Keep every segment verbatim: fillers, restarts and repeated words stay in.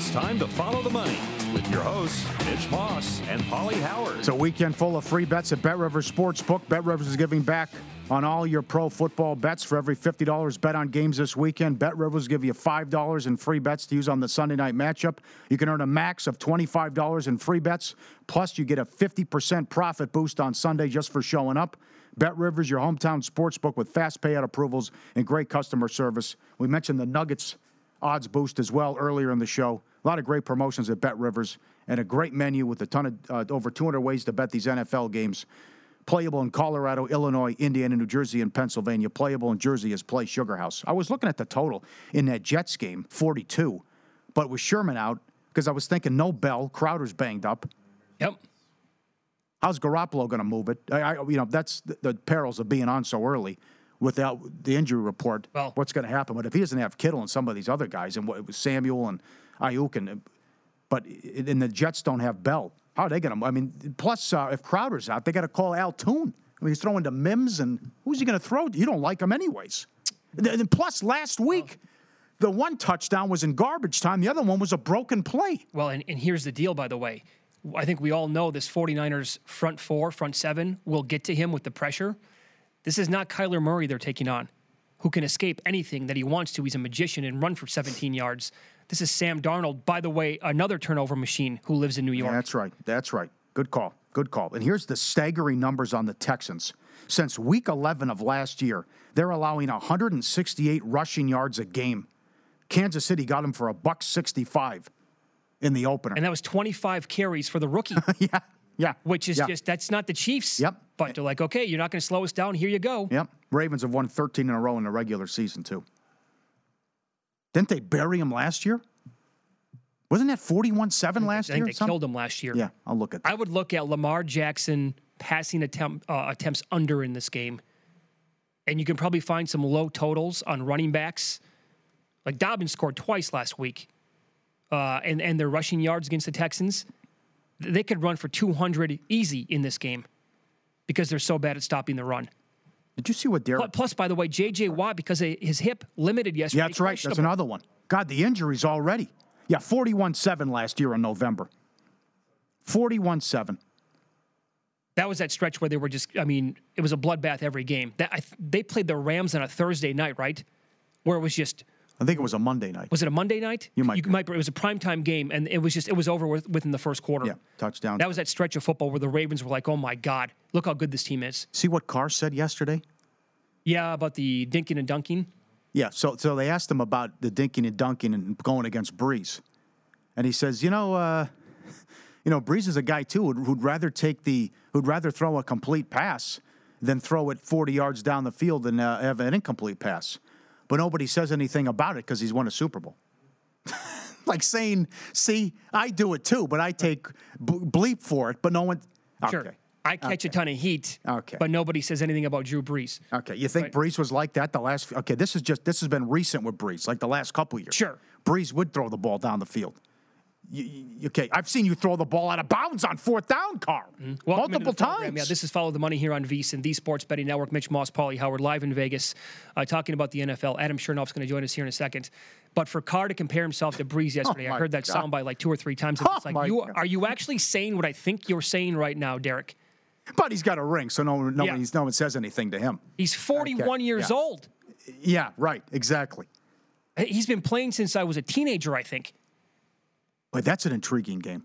It's time to follow the money with your hosts, Mitch Moss and Paulie Howard. It's a weekend full of free bets at Bet Rivers Sportsbook. Bet Rivers is giving back on all your pro football bets. For every fifty dollars bet on games this weekend, Bet Rivers give you five dollars in free bets to use on the Sunday night matchup. You can earn a max of twenty-five dollars in free bets. Plus, you get a fifty percent profit boost on Sunday just for showing up. Bet Rivers, your hometown sportsbook with fast payout approvals and great customer service. We mentioned the Nuggets odds boost as well earlier in the show. A lot of great promotions at Bet Rivers and a great menu with a ton of uh, over two hundred ways to bet these N F L games. Playable in Colorado, Illinois, Indiana, New Jersey, and Pennsylvania. Playable in Jersey is Play Sugar House. I was looking at the total in that Jets game, forty-two, but with Sherman out, because I was thinking no Bell, Crowder's banged up. Yep. How's Garoppolo going to move it? I, I, you know, that's the, the perils of being on so early without the injury report. Well, what's going to happen? But if he doesn't have Kittle and some of these other guys, and what, it was Samuel and Ayuk, and but in the Jets don't have Bell. How are they going to? I mean, plus uh, if Crowder's out, they got to call Al Toon. I mean, he's throwing to Mims, and who's he going to throw? You don't like him anyways. And plus, last week, the one touchdown was in garbage time. The other one was a broken play. Well, and, and here's the deal, by the way. I think we all know this 49ers front four, front seven will get to him with the pressure. This is not Kyler Murray they're taking on, who can escape anything that he wants to. He's a magician and run for seventeen yards. This is Sam Darnold, by the way, another turnover machine who lives in New York. Yeah, that's right. That's right. Good call. Good call. And here's the staggering numbers on the Texans. Since week eleven of last year, they're allowing one hundred sixty-eight rushing yards a game. Kansas City got them for a buck sixty-five in the opener. And that was twenty-five carries for the rookie. yeah, yeah. Which is yeah. just, that's not the Chiefs. Yep. But they're like, okay, you're not going to slow us down. Here you go. Yep. Ravens have won thirteen in a row in the regular season, too. Didn't they bury him last year? Wasn't that forty-one seven last I think year? they something? killed him last year. Yeah, I'll look at that. I would look at Lamar Jackson passing attempt, uh, attempts under in this game. And you can probably find some low totals on running backs. Like Dobbins scored twice last week. Uh, and, and their rushing yards against the Texans, they could run for two hundred easy in this game because they're so bad at stopping the run. Did you see what Derek... Plus, plus by the way, J J. Watt, because of his hip, limited yesterday. Yeah, that's right. That's another one. God, the injuries already. Yeah, forty-one seven last year in November. forty-one seven. That was that stretch where they were just, I mean, it was a bloodbath every game. That I, They played the Rams on a Thursday night, right? Where it was just... I think it was a Monday night. Was it a Monday night? You might. You might. It was a primetime game, and it was just, it was over with, within the first quarter. Yeah, touchdown. That was that stretch of football where the Ravens were like, oh my God, look how good this team is. See what Carr said yesterday? Yeah, about the dinking and dunking. Yeah, so so they asked him about the dinking and dunking and going against Breeze. And he says, you know, uh, you know, Breeze is a guy too who'd, who'd rather take the who'd rather throw a complete pass than throw it forty yards down the field and uh, have an incomplete pass. But nobody says anything about it because he's won a Super Bowl. Like saying, see, I do it too, but I take b- bleep for it, but no one. Okay. Sure. I catch okay. a ton of heat, okay. but nobody says anything about Drew Brees. Okay, you think right. Brees was like that the last? Okay, this is just this has been recent with Brees, like the last couple years. Sure, Brees would throw the ball down the field. You, you, okay, I've seen you throw the ball out of bounds on fourth down, Carr, mm-hmm. multiple times. Yeah, this is Follow the Money here on VSiN, the Sports Betting Network. Mitch Moss, Paulie Howard, live in Vegas, uh, talking about the N F L. Adam Chernoff's going to join us here in a second. But for Carr to compare himself to Brees yesterday, oh I heard that God. soundbite like two or three times. Oh it's like, you, God. are you actually saying what I think you're saying right now, Derek? But he's got a ring, so no one, no, yeah. one, no one says anything to him. He's forty-one okay. years yeah. old. Yeah, right, exactly. He's been playing since I was a teenager, I think. But that's an intriguing game.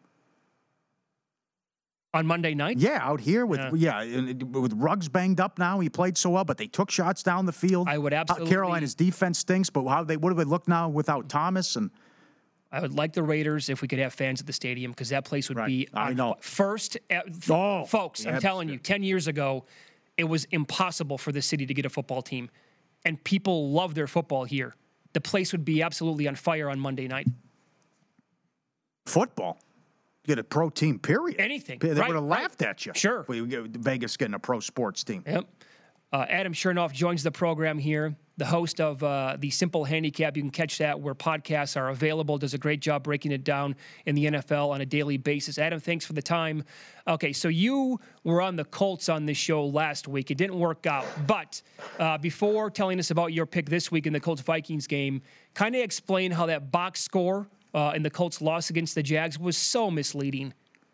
On Monday night? Yeah, out here with yeah, yeah with Ruggs banged up now. He played so well, but they took shots down the field. I would absolutely. Uh, Carolina's defense stinks, but how they what do they look now without Thomas? And I would like the Raiders if we could have fans at the stadium because that place would right. be I know. first. At, oh, folks, I'm telling you, ten years ago, it was impossible for the city to get a football team, and people love their football here. The place would be absolutely on fire on Monday night. Football. Get a pro team, period. Anything. They right, would have right. laughed at you. Sure. If we get Vegas getting a pro sports team. Yep. Uh, Adam Chernoff joins the program here, the host of uh, the Simple Handicap. You can catch that where podcasts are available. Does a great job breaking it down in the N F L on a daily basis. Adam, thanks for the time. Okay, so you were on the Colts on this show last week. It didn't work out. But uh, before telling us about your pick this week in the Colts-Vikings game, kind of explain how that box score uh, in the Colts' loss against the Jags was so misleading.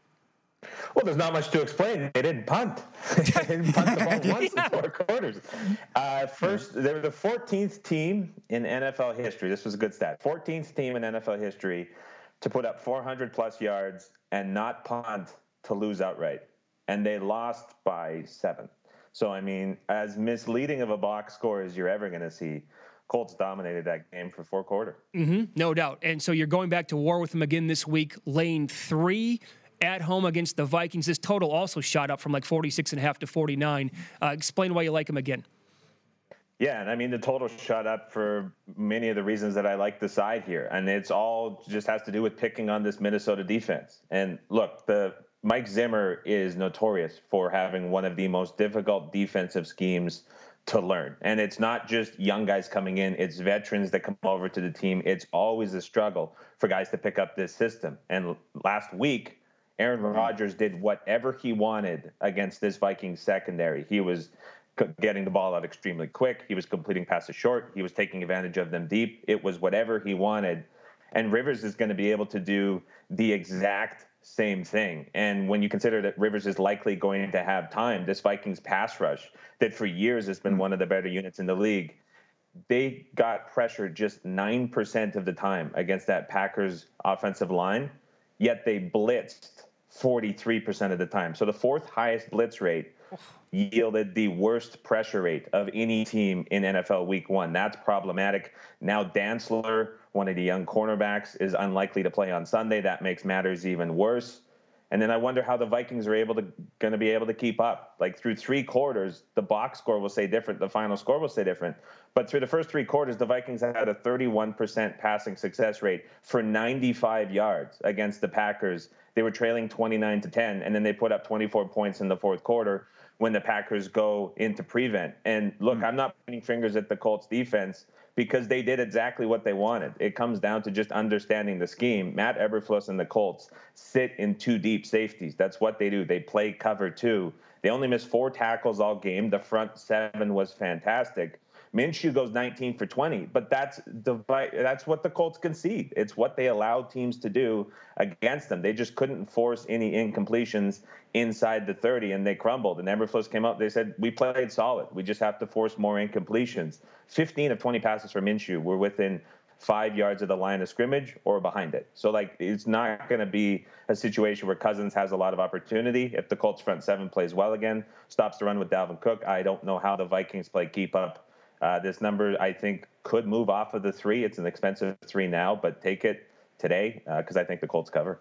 Well, there's not much to explain. They didn't punt. They didn't punt the ball once Yeah. in four quarters. Uh, first, they were the fourteenth team in N F L history. This was a good stat. fourteenth team in N F L history to put up four hundred plus yards and not punt to lose outright. And they lost by seven. So, I mean, as misleading of a box score as you're ever going to see, Colts dominated that game for four quarters. Mm-hmm, no doubt. And so you're going back to war with them again this week, laying three at home against the Vikings. This total also shot up from like forty-six and a half to forty-nine. Uh, explain why you like them again. Yeah, and I mean, the total shot up for many of the reasons that I like the side here. And it's all just has to do with picking on this Minnesota defense. And look, the Mike Zimmer is notorious for having one of the most difficult defensive schemes to learn. And it's not just young guys coming in, it's veterans that come over to the team. It's always a struggle for guys to pick up this system. And last week, Aaron Rodgers did whatever he wanted against this Vikings secondary. He was getting the ball out extremely quick. He was completing passes short. He was taking advantage of them deep. It was whatever he wanted. And Rivers is going to be able to do the exact same thing. And when you consider that Rivers is likely going to have time, this Vikings pass rush that for years has been one of the better units in the league, they got pressured just nine percent of the time against that Packers offensive line, yet they blitzed forty-three percent of the time. So the fourth highest blitz rate yielded the worst pressure rate of any team in N F L week one. That's problematic. Now Dantzler, one of the young cornerbacks, is unlikely to play on Sunday. That makes matters even worse. And then I wonder how the Vikings are able to going to be able to keep up. Like through three quarters, the box score will say different. The final score will say different. But through the first three quarters, the Vikings had a thirty-one percent passing success rate for ninety-five yards against the Packers. They were trailing twenty-nine to ten, and then they put up twenty-four points in the fourth quarter when the Packers go into prevent. And look, mm. I'm not pointing fingers at the Colts defense because they did exactly what they wanted. It comes down to just understanding the scheme. Matt Eberflus and the Colts sit in two deep safeties. That's what they do. They play cover two. They only missed four tackles all game. The front seven was fantastic. Minshew goes nineteen for twenty, but that's the that's what the Colts concede. It's what they allowed teams to do against them. They just couldn't force any incompletions inside the thirty, and they crumbled. And Eberflus came up. They said, we played solid. We just have to force more incompletions. fifteen of twenty passes for Minshew were within five yards of the line of scrimmage or behind it. So, like, it's not going to be a situation where Cousins has a lot of opportunity. If the Colts front seven plays well again, stops the run with Dalvin Cook, I don't know how the Vikings play keep up. Uh, this number, I think, could move off of the three. It's an expensive three now, but take it today because uh, I think the Colts cover.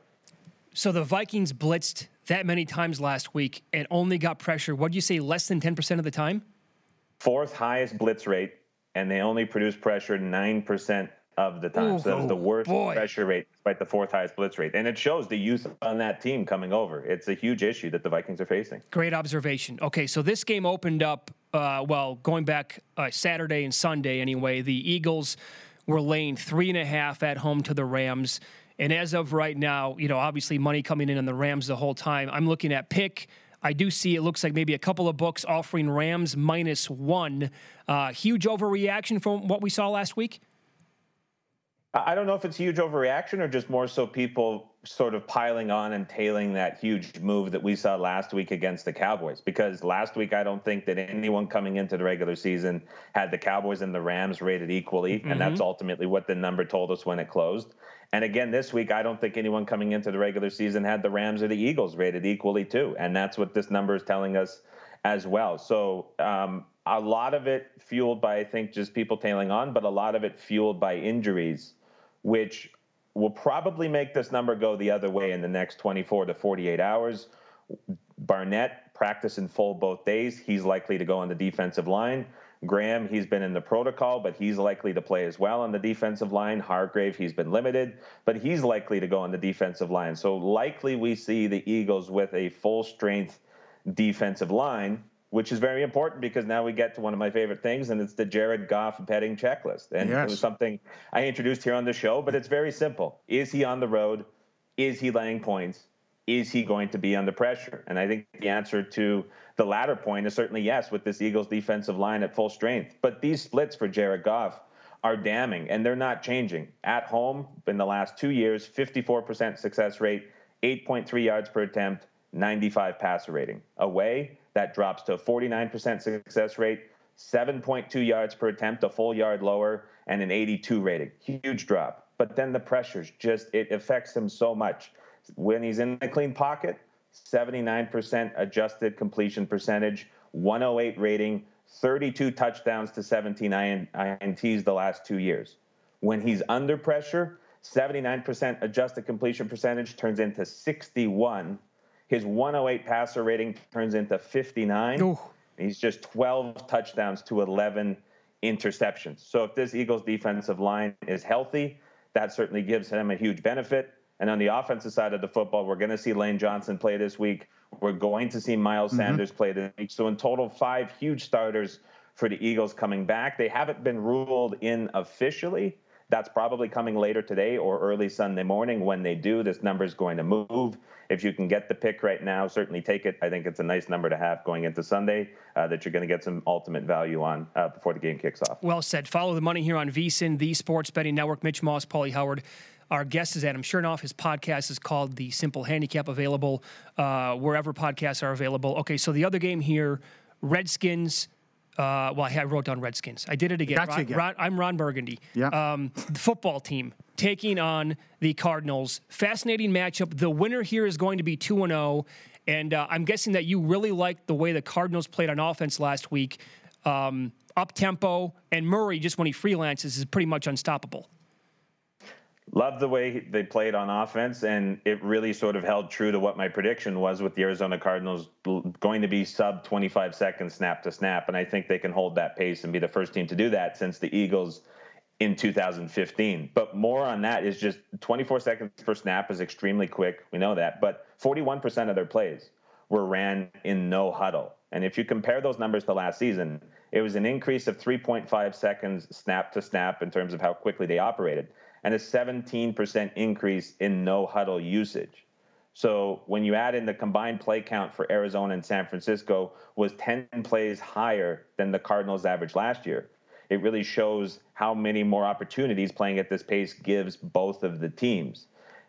So the Vikings blitzed that many times last week and only got pressure, what do you say, less than ten percent of the time? Fourth highest blitz rate, and they only produced pressure nine percent of the time. Ooh, so that was the worst boy. pressure rate despite the fourth highest blitz rate. And it shows the youth on that team coming over. It's a huge issue that the Vikings are facing. Great observation. Okay, so this game opened up, uh, well, going back uh, Saturday and Sunday anyway, the Eagles were laying three and a half at home to the Rams. And as of right now, you know, obviously money coming in on the Rams the whole time. I'm looking at pick. I do see it looks like maybe a couple of books offering Rams minus one. Uh, huge overreaction from what we saw last week? I don't know if it's huge overreaction or just more so people sort of piling on and tailing that huge move that we saw last week against the Cowboys. Because last week, I don't think that anyone coming into the regular season had the Cowboys and the Rams rated equally. Mm-hmm. And that's ultimately what the number told us when it closed. And again, this week, I don't think anyone coming into the regular season had the Rams or the Eagles rated equally too. And that's what this number is telling us as well. So um, a lot of it fueled by, I think, just people tailing on, but a lot of it fueled by injuries, which will probably make this number go the other way in the next twenty-four to forty-eight hours. Barnett practiced in full both days. He's likely to go on the defensive line. Graham, he's been in the protocol, but he's likely to play as well on the defensive line. Hargrave, he's been limited, but he's likely to go on the defensive line. So likely we see the Eagles with a full-strength defensive line, which is very important because now we get to one of my favorite things, and it's the Jared Goff betting checklist. And yes. It was something I introduced here on the show, but it's very simple. Is he on the road? Is he laying points? Is he going to be under pressure? And I think the answer to the latter point is certainly yes with this Eagles defensive line at full strength. But these splits for Jared Goff are damning, and they're not changing. At home, in the last two years, fifty-four percent success rate, eight point three yards per attempt, ninety-five passer rating. Away, that drops to forty-nine percent success rate, seven point two yards per attempt, a full yard lower, and an eighty-two rating. Huge drop. But then the pressures just, it affects him so much. When he's in a clean pocket, seventy-nine percent adjusted completion percentage, one oh eight rating, thirty-two touchdowns to seventeen I N Ts the last two years. When he's under pressure, seventy-nine percent adjusted completion percentage turns into sixty-one. His one oh eight passer rating turns into fifty-nine. Ooh. He's just twelve touchdowns to eleven interceptions. So if this Eagles defensive line is healthy, that certainly gives him a huge benefit. And on the offensive side of the football, we're going to see Lane Johnson play this week. We're going to see Miles mm-hmm. Sanders play this week. So in total, five huge starters for the Eagles coming back. They haven't been ruled in officially. That's probably coming later today or early Sunday morning. When they do, this number is going to move. If you can get the pick right now, certainly take it. I think it's a nice number to have going into Sunday uh, that you're going to get some ultimate value on uh, before the game kicks off. Well said. Follow the money here on VSiN, the Sports Betting Network. Mitch Moss, Paulie Howard. Our guest is Adam Chernoff. His podcast is called The Simple Handicap, available uh, wherever podcasts are available. Okay, so the other game here, Redskins. Uh, well, I wrote down Redskins. I did it again. Ron, again. Ron, I'm Ron Burgundy. Yeah. Um, the football team taking on the Cardinals. Fascinating matchup. The winner here is going to be two and oh. And uh, I'm guessing that you really liked the way the Cardinals played on offense last week. Um, up-tempo. And Murray, just when he freelances, is pretty much unstoppable. Love the way they played on offense, and it really sort of held true to what my prediction was with the Arizona Cardinals going to be sub twenty-five seconds snap to snap, and I think they can hold that pace and be the first team to do that since the Eagles in two thousand fifteen. But more on that is just twenty-four seconds per snap is extremely quick. We know that, but forty-one percent of their plays were ran in no huddle. And if you compare those numbers to last season, it was an increase of three point five seconds snap to snap in terms of how quickly they operated, and a seventeen percent increase in no huddle usage. So when you add in the combined play count for Arizona and San Francisco was ten plays higher than the Cardinals average last year. It really shows how many more opportunities playing at this pace gives both of the teams.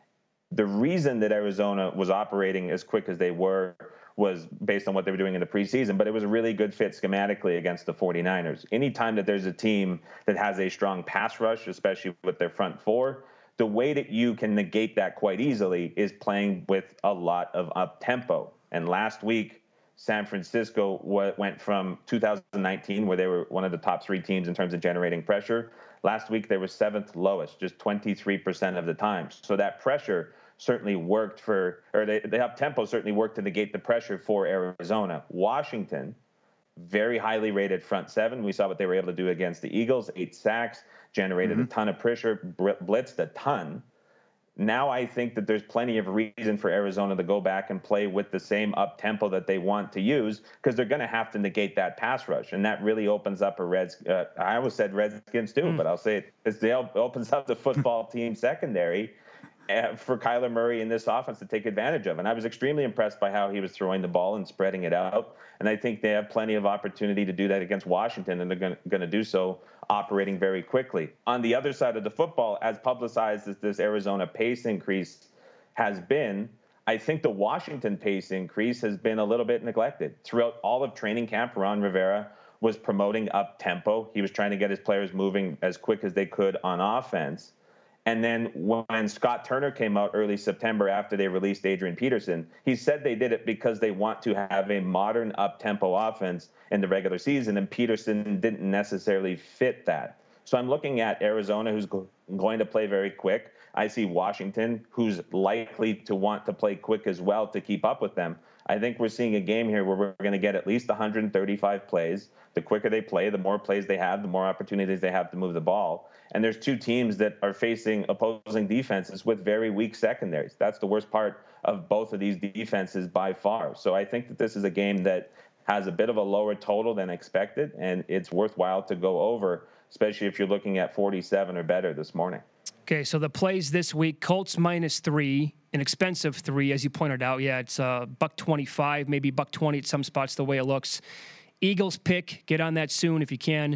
The reason that Arizona was operating as quick as they were was based on what they were doing in the preseason, but it was a really good fit schematically against the 49ers. Anytime that there's a team that has a strong pass rush, especially with their front four, the way that you can negate that quite easily is playing with a lot of up-tempo. And last week, San Francisco w- went from two thousand nineteen, where they were one of the top three teams in terms of generating pressure. Last week, they were seventh lowest, just twenty-three percent of the time. So that pressure certainly worked for, or the, the up-tempo certainly worked to negate the pressure for Arizona. Washington, very highly rated front seven. We saw what they were able to do against the Eagles, eight sacks, generated mm-hmm. a ton of pressure, blitzed a ton. Now I think that there's plenty of reason for Arizona to go back and play with the same up-tempo that they want to use, because they're going to have to negate that pass rush. And that really opens up a Reds. Uh, I always said Redskins too, mm. but I'll say it. It opens up the football team secondary for Kyler Murray in this offense to take advantage of. And I was extremely impressed by how he was throwing the ball and spreading it out. And I think they have plenty of opportunity to do that against Washington, and they're going to do so operating very quickly. On the other side of the football, as publicized as this Arizona pace increase has been, I think the Washington pace increase has been a little bit neglected. Throughout all of training camp, Ron Rivera was promoting up-tempo. He was trying to get his players moving as quick as they could on offense. And then when Scott Turner came out early September after they released Adrian Peterson, he said they did it because they want to have a modern up-tempo offense in the regular season, and Peterson didn't necessarily fit that. So I'm looking at Arizona, who's go- going to play very quick. I see Washington, who's likely to want to play quick as well to keep up with them. I think we're seeing a game here where we're going to get at least one hundred thirty-five plays. The quicker they play, the more plays they have, the more opportunities they have to move the ball. And there's two teams that are facing opposing defenses with very weak secondaries. That's the worst part of both of these defenses by far. So I think that this is a game that has a bit of a lower total than expected, and it's worthwhile to go over, especially if you're looking at forty-seven or better this morning. Okay, so the plays this week, Colts minus three, an expensive three, as you pointed out. Yeah, it's uh, buck twenty-five, maybe buck twenty at some spots the way it looks. Eagles pick, get on that soon if you can.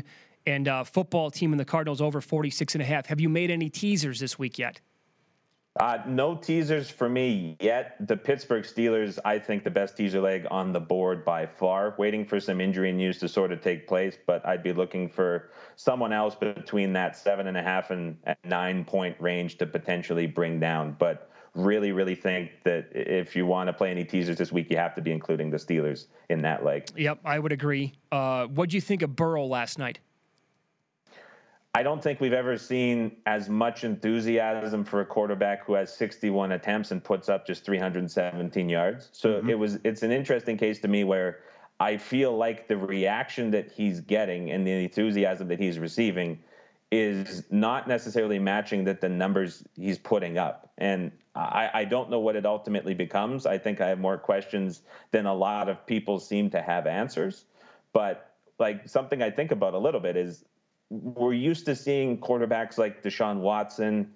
And uh, football team in the Cardinals over forty-six and a half. Have you made any teasers this week yet? Uh, no teasers for me yet. The Pittsburgh Steelers, I think the best teaser leg on the board by far. Waiting for some injury news to sort of take place, but I'd be looking for someone else between that seven and a half and nine point range to potentially bring down. But really, really think that if you want to play any teasers this week, you have to be including the Steelers in that leg. Yep, I would agree. Uh, what'd you think of Burrow last night? I don't think we've ever seen as much enthusiasm for a quarterback who has sixty-one attempts and puts up just three hundred seventeen yards. So mm-hmm. it was, it's an interesting case to me where I feel like the reaction that he's getting and the enthusiasm that he's receiving is not necessarily matching that the numbers he's putting up. And I, I don't know what it ultimately becomes. I think I have more questions than a lot of people seem to have answers. But like something I think about a little bit is, we're used to seeing quarterbacks like Deshaun Watson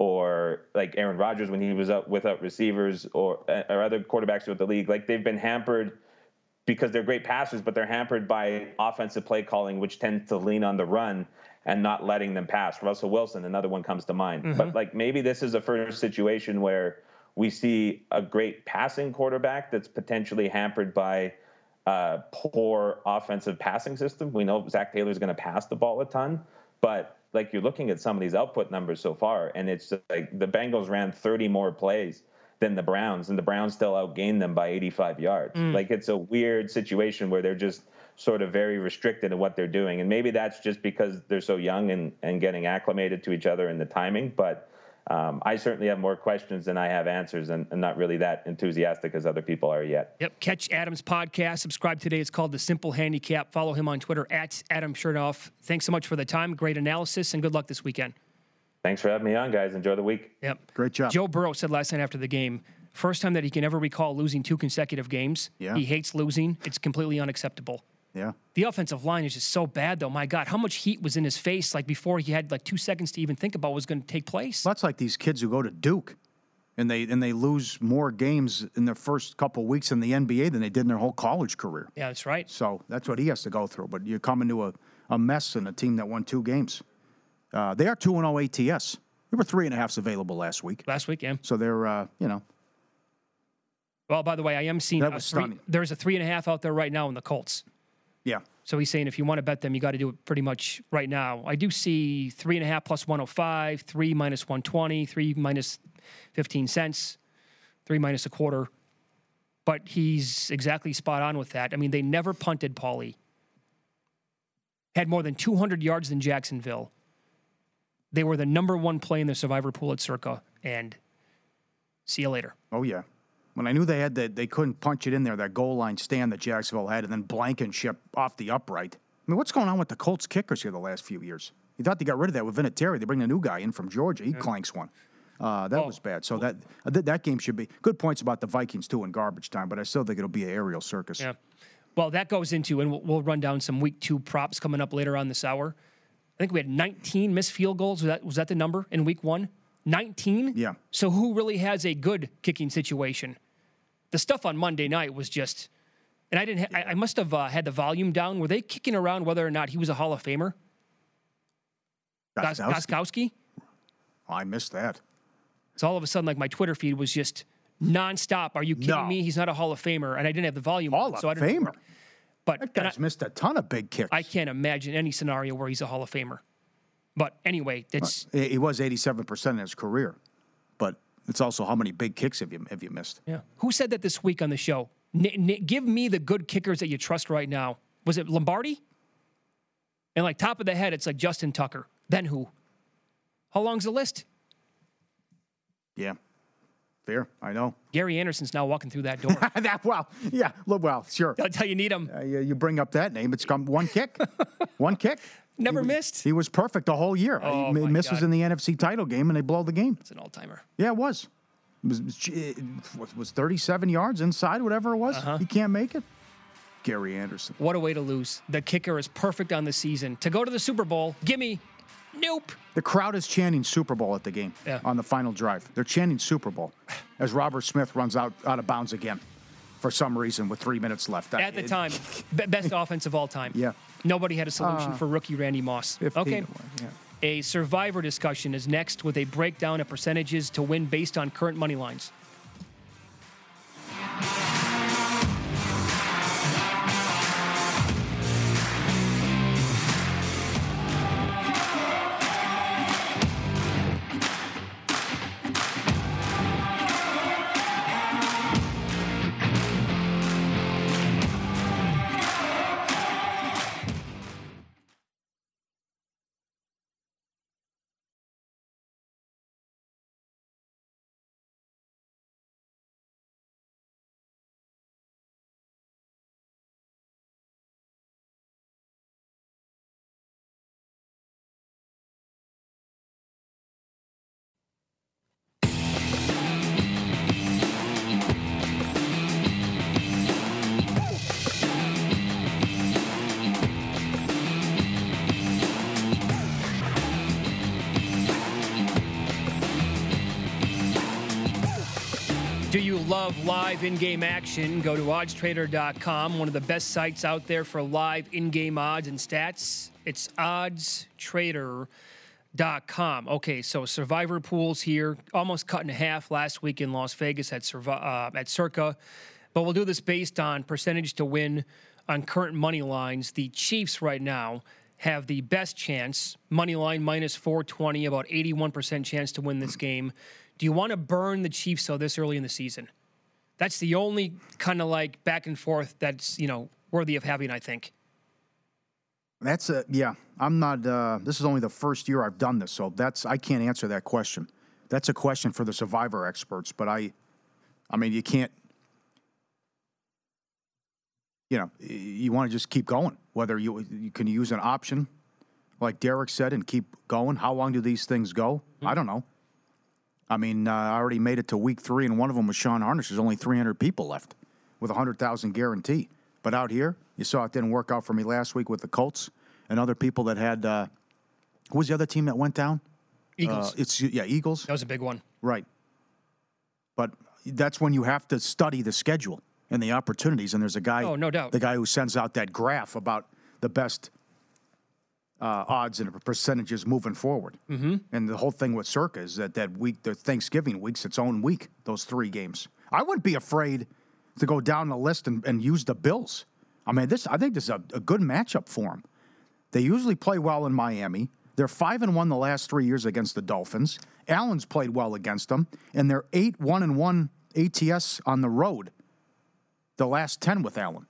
or like Aaron Rodgers when he was up without receivers, or, or other quarterbacks with the league. Like they've been hampered because they're great passers, but they're hampered by offensive play calling, which tends to lean on the run and not letting them pass. Russell Wilson, another one comes to mind. Mm-hmm. But like maybe this is a first situation where we see a great passing quarterback that's potentially hampered by Uh, poor offensive passing system. We know Zach Taylor is going to pass the ball a ton, but like you're looking at some of these output numbers so far, and it's like the Bengals ran thirty more plays than the Browns, and the Browns still outgained them by eighty-five yards. Mm. Like it's a weird situation where they're just sort of very restricted in what they're doing, and maybe that's just because they're so young and and getting acclimated to each other and the timing, but Um, I certainly have more questions than I have answers, and, and not really that enthusiastic as other people are yet. Yep. Catch Adam's podcast. Subscribe today. It's called The Simple Handicap. Follow him on Twitter at Adam Chernoff. Thanks so much for the time. Great analysis, and good luck this weekend. Thanks for having me on, guys. Enjoy the week. Yep. Great job. Joe Burrow said last night after the game, first time that he can ever recall losing two consecutive games. Yeah. He hates losing. It's completely unacceptable. Yeah. The offensive line is just so bad, though. My God, how much heat was in his face, like before he had like two seconds to even think about what was going to take place. Well, that's like these kids who go to Duke, and they and they lose more games in their first couple of weeks in the N B A than they did in their whole college career. Yeah, that's right. So that's what he has to go through. But you come into a, a mess in a team that won two games. Uh, they are two and oh A T S. There were three and a halfs available last week. Last week, yeah. So they're, uh, you know. Well, by the way, I am seeing that was three, stunning. There's a three and a half out there right now in the Colts. Yeah. So he's saying if you want to bet them, you got to do it pretty much right now. I do see three and a half plus one oh five, three minus one twenty, three minus fifteen cents, three minus a quarter. But he's exactly spot on with that. I mean, they never punted, Paulie. Had more than two hundred yards than Jacksonville. They were the number one play in the survivor pool at Circa. And see you later. Oh, yeah. When I knew they had that, they couldn't punch it in there, that goal line stand that Jacksonville had, and then Blankenship off the upright. I mean, what's going on with the Colts kickers here the last few years? You thought they got rid of that with Vinatieri. They bring a new guy in from Georgia. He yeah. clanks one. Uh, that oh. was bad. So that uh, that game should be good points about the Vikings too in garbage time, but I still think it'll be an aerial circus. Yeah. Well, that goes into, and we'll, we'll run down some week two props coming up later on this hour. I think we had nineteen missed field goals. Was that was that the number in week one? nineteen? Yeah. So who really has a good kicking situation? The stuff on Monday night was just, and I didn't. Ha- I, I must have uh, had the volume down. Were they kicking around whether or not he was a Hall of Famer? Gostkowski. Gostkowski? Oh, I missed that. So all of a sudden, like my Twitter feed was just nonstop. Are you kidding no. me? He's not a Hall of Famer, and I didn't have the volume. Hall on, of so I didn't Famer. Know. But that guy's I, missed a ton of big kicks. I can't imagine any scenario where he's a Hall of Famer. But anyway, it's well, he was eighty-seven percent in his career, but it's also how many big kicks have you have you missed? Yeah. Who said that this week on the show? N- n- give me the good kickers that you trust right now. Was it Lombardi? And like top of the head, it's like Justin Tucker. Then who? How long's the list? Yeah. Fair. I know. Gary Anderson's now walking through that door. that well, yeah. Look, well, sure. That's how you need him. Uh, you, you bring up that name. It's come one kick. one kick. Never he, missed. He was perfect the whole year. Oh, he my misses God. in the N F C title game, and they blow the game. It's an all-timer. Yeah, it was. It was, it was thirty-seven yards inside, whatever it was. Uh-huh. He can't make it. Gary Anderson. What a way to lose. The kicker is perfect on the season. To go to the Super Bowl, gimme. Nope. The crowd is chanting Super Bowl at the game yeah. on the final drive. They're chanting Super Bowl as Robert Smith runs out, out of bounds again. for some reason with three minutes left. At the It- time, be- best offense of all time. Yeah. Nobody had a solution Uh, for rookie Randy Moss. fifteen Okay. to one, yeah. A Survivor discussion is next with a breakdown of percentages to win based on current money lines. Do you love live in-game action? Go to odds trader dot com, one of the best sites out there for live in-game odds and stats. It's odds trader dot com. Okay, so Survivor pools here, almost cut in half last week in Las Vegas at Survi- uh, at Circa. But we'll do this based on percentage to win on current money lines. The Chiefs right now have the best chance, money line minus four twenty, about eighty-one percent chance to win this game. Do you want to burn the Chiefs so this early in the season? That's the only kind of like back and forth that's, you know, worthy of having, I think. That's a yeah. I'm not. Uh, this is only the first year I've done this, so that's I can't answer that question. That's a question for the Survivor experts. But I, I mean, you can't. You know, you want to just keep going. Whether you you can use an option, like Derek said, and keep going. How long do these things go? Mm-hmm. I don't know. I mean, uh, I already made it to week three, and one of them was Sean Harnish. There's only three hundred people left with a one hundred thousand guarantee. But out here, you saw it didn't work out for me last week with the Colts and other people that had uh, – who was the other team that went down? Eagles. Uh, it's Yeah, Eagles. That was a big one. Right. But that's when you have to study the schedule and the opportunities. And there's a guy – Oh, no doubt. The guy who sends out that graph about the best uh, odds and percentages moving forward. Mm-hmm. And the whole thing with Circa is that that week, the Thanksgiving week's its own week, those three games. I wouldn't be afraid to go down the list and, and use the Bills. I mean, this I think this is a, a good matchup for them. They usually play well in Miami. They're five and one the last three years against the Dolphins. Allen's played well against them, and they're eight one and one A T S on the road. The last ten with Allen.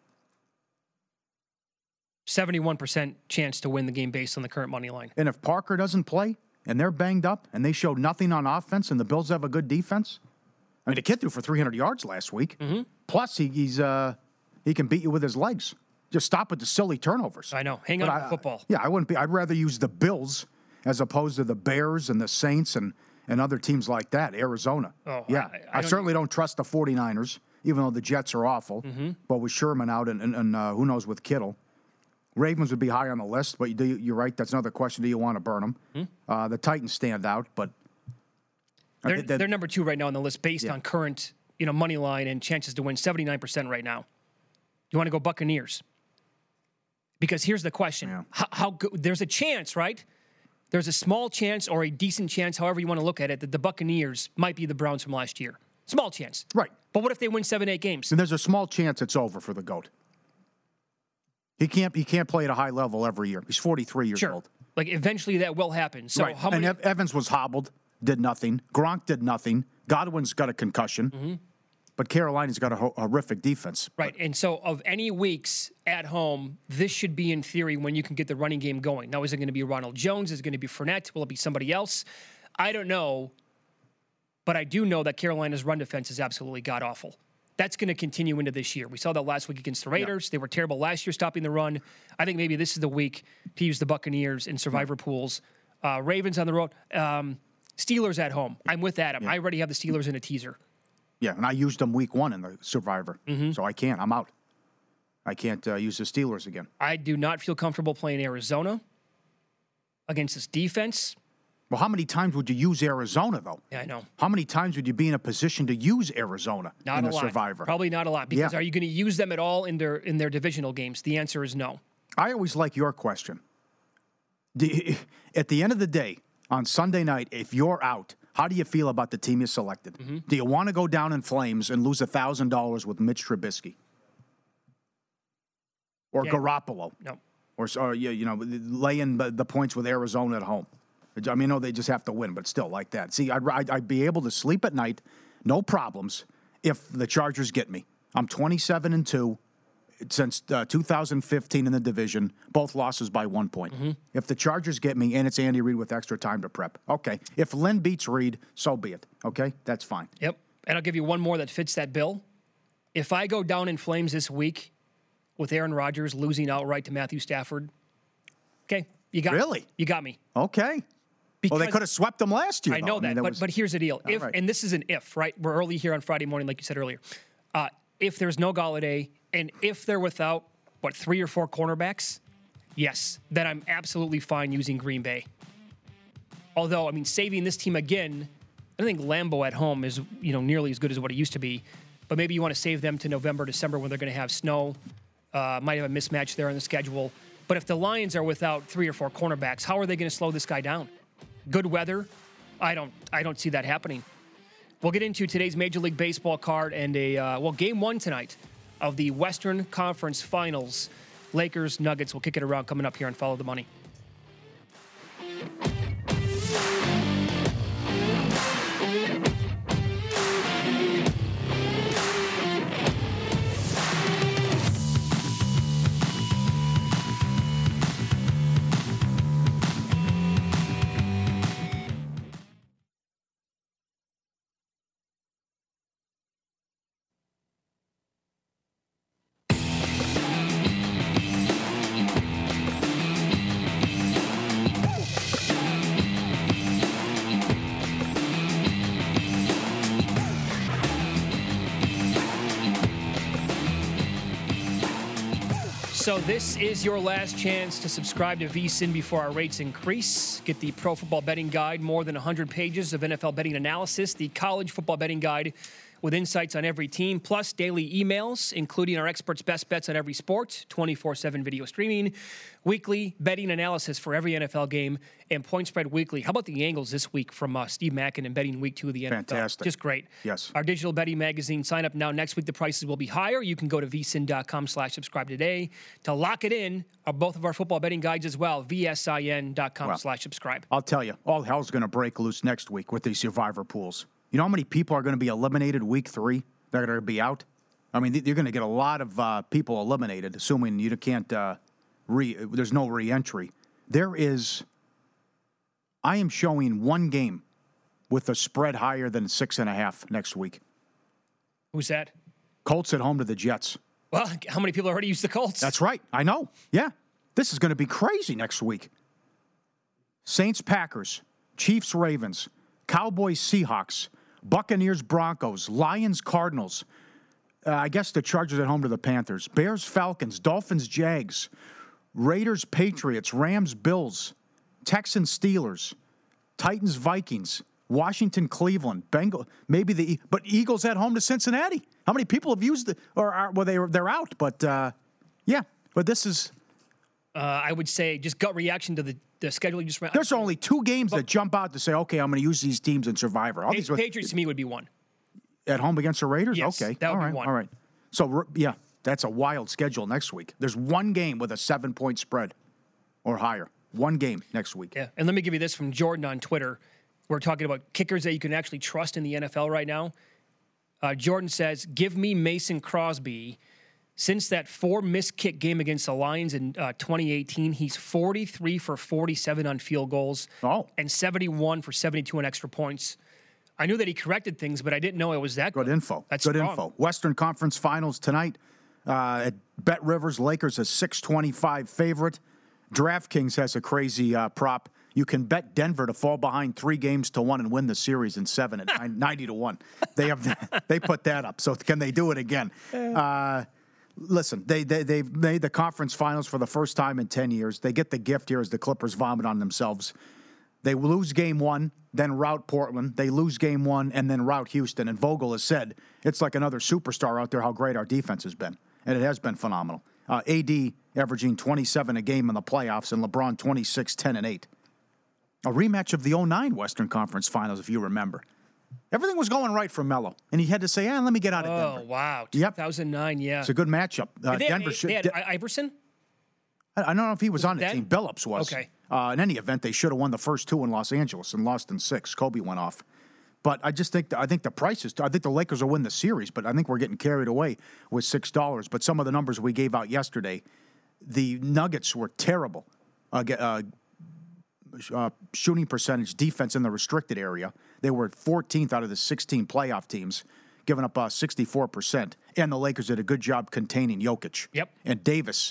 seventy-one percent chance to win the game based on the current money line. And if Parker doesn't play and they're banged up and they showed nothing on offense and the Bills have a good defense, I mean, the kid threw for three hundred yards last week. Mm-hmm. Plus, he, he's uh, he can beat you with his legs. Just stop with the silly turnovers. I know. Hang But on I- to football. Yeah, I wouldn't be. I'd rather use the Bills as opposed to the Bears and the Saints and, and other teams like that, Arizona. Oh, yeah. I- I I, don't- certainly don't trust the 49ers, even though the Jets are awful. Mm-hmm. But with Sherman out and, and, and uh, who knows with Kittle. Ravens would be high on the list, but you, do, you're right. That's another question. Do you want to burn them? Mm-hmm. Uh, the Titans stand out, but They're, they- they- they're number two right now on the list based Yeah. on current, you know, money line and chances to win, seventy-nine percent right now. You want to go Buccaneers? Because here's the question. Yeah. How, how good, there's a chance, right? There's a small chance or a decent chance, however you want to look at it, that the Buccaneers might be the Browns from last year. Small chance. right. But what if they win seven, eight games? And there's a small chance it's over for the GOAT. He can't. He can't play at a high level every year. He's forty-three years Sure. old. Like, eventually that will happen. So right. how many... And Ev- Evans was hobbled, did nothing. Gronk did nothing. Godwin's got a concussion. Mm-hmm. But Carolina's got a ho- horrific defense. Right, and so of any weeks at home, this should be in theory when you can get the running game going. Now, is it going to be Ronald Jones? Is it going to be Fournette? Will it be somebody else? I don't know, but I do know that Carolina's run defense is absolutely god-awful. That's going to continue into this year. We saw that last week against the Raiders. Yeah. They were terrible last year stopping the run. I think maybe this is the week to use the Buccaneers in survivor yeah. pools. Uh, Ravens on the road. Um, Steelers at home. I'm with Adam. Yeah. I already have the Steelers in a teaser. Yeah, and I used them week one in the Survivor, mm-hmm. so I can't. I'm out. I can't uh, use the Steelers again. I do not feel comfortable playing Arizona against this defense. Well, how many times would you use Arizona, though? Yeah, I know. How many times would you be in a position to use Arizona Not in a the lot. Survivor? Probably not a lot. Because Yeah. are you going to use them at all in their in their divisional games? The answer is no. I always like your question. Do you- at the end of the day, on Sunday night, if you're out, how do you feel about the team you selected? Mm-hmm. Do you want to go down in flames and lose one thousand dollars with Mitch Trubisky? Or Yeah. Garoppolo? No. Or, or you you know, laying the, the points with Arizona at home? I mean, no, they just have to win, but still like that. See, I'd, I'd, I'd be able to sleep at night, no problems, if the Chargers get me. I'm twenty-seven and two since uh, two thousand fifteen in the division, both losses by one point. Mm-hmm. If the Chargers get me, and it's Andy Reid with extra time to prep, okay. If Lynn beats Reid, so be it, okay? That's fine. Yep. And I'll give you one more that fits that bill. If I go down in flames this week with Aaron Rodgers losing outright to Matthew Stafford, okay, you got Really? me. You got me. Okay. Because Well, they could have swept them last year, I though. know that, mean, but was- but here's the deal. If right. and this is an if, right? We're early here on Friday morning, like you said earlier. Uh, if there's no Galladay, and if they're without what three or four cornerbacks, yes, then I'm absolutely fine using Green Bay. Although, I mean, saving this team again, I don't think Lambeau at home is you know nearly as good as what it used to be. But maybe you want to save them to November, December when they're going to have snow. Uh, might have a mismatch there in the schedule. But if the Lions are without three or four cornerbacks, how are they going to slow this guy down? Good weather, I don't, I don't see that happening. We'll get into today's Major League Baseball card and a uh, well, game one tonight of the Western Conference Finals. Lakers Nuggets. We'll kick it around coming up here and follow the money. So this is your last chance to subscribe to V S I N before our rates increase. Get the Pro Football Betting Guide, more than one hundred pages of N F L betting analysis, the College Football Betting Guide with insights on every team, plus daily emails, including our experts' best bets on every sport, twenty-four seven video streaming, weekly betting analysis for every N F L game, and Point Spread Weekly. How about the angles this week from uh, Steve Mackin and betting week two of the N F L? Fantastic. Just great. Yes. Our digital betting magazine, sign up now. Next week, the prices will be higher. You can go to vsin.com slash subscribe today. To lock it in, are both of our football betting guides as well, vsin.com Well, slash subscribe. I'll tell you, all hell's going to break loose next week with these survivor pools. You know how many people are going to be eliminated week three? They're going to be out. I mean, you're going to get a lot of uh, people eliminated, assuming you can't. Uh, re, there's no re-entry. There is. I am showing one game with a spread higher than six and a half next week. Who's that? Colts at home to the Jets. Well, how many people already used the Colts? That's right. I know. Yeah, this is going to be crazy next week. Saints, Packers, Chiefs, Ravens, Cowboys, Seahawks, Buccaneers, Broncos, Lions, Cardinals. Uh, I guess the Chargers at home to the Panthers. Bears, Falcons, Dolphins, Jags, Raiders, Patriots, Rams, Bills, Texans, Steelers, Titans, Vikings, Washington, Cleveland, Bengal. Maybe the but Eagles at home to Cincinnati. How many people have used the or are, well they they're out? But uh, yeah, but this is. Uh, I would say just gut reaction to the, the schedule you just ran. There's only two games that jump out to say, okay, I'm going to use these teams in Survivor. All Pa- these Patriots to me would be one. at home against the Raiders. Yes, okay, that would all be right, one. all right. So r- yeah, that's a wild schedule next week. There's one game with a seven point spread or higher. One game next week. Yeah, and let me give you this from Jordan on Twitter. We're talking about kickers that you can actually trust in the N F L right now. Uh, Jordan says, give me Mason Crosby. Since that four missed kick game against the Lions in uh, twenty eighteen, he's forty-three for forty-seven on field goals Oh. and seventy-one for seventy-two on extra points. I knew that he corrected things, but I didn't know it was that good. Good info. That's good strong. info. Western Conference Finals tonight uh, at Bet Rivers. Lakers a six twenty-five favorite. DraftKings has a crazy uh, prop. You can bet Denver to fall behind three games to one and win the series in seven at ninety to one. They have they put that up. So can they do it again? Uh, listen, they they they've made the conference finals for the first time in ten years. They get the gift here as the Clippers vomit on themselves. They lose game one, then rout Portland. They lose game one, and then rout Houston. And Vogel has said it's like another superstar out there how great our defense has been. And it has been phenomenal. Uh, A D averaging twenty-seven a game in the playoffs, and LeBron twenty-six, ten, and eight. A rematch of the oh nine Western Conference Finals, if you remember. Everything was going right for Melo, and he had to say, ah, let me get out of Denver. Oh, wow. Yep. two thousand nine, yeah. It's a good matchup. Uh, they, Denver they, should. they had De- Iverson? I don't know if he was, was on the then? team. Billups was. Okay. Uh, in any event, they should have won the first two in Los Angeles and lost in six. Kobe went off. But I just think the, I think the prices. I think the Lakers will win the series, but I think we're getting carried away with six dollars. But some of the numbers we gave out yesterday, the Nuggets were terrible. Uh, uh, uh, shooting percentage, defense in the restricted area. They were fourteenth out of the sixteen playoff teams, giving up uh, sixty-four percent. And the Lakers did a good job containing Jokic. Yep. And Davis.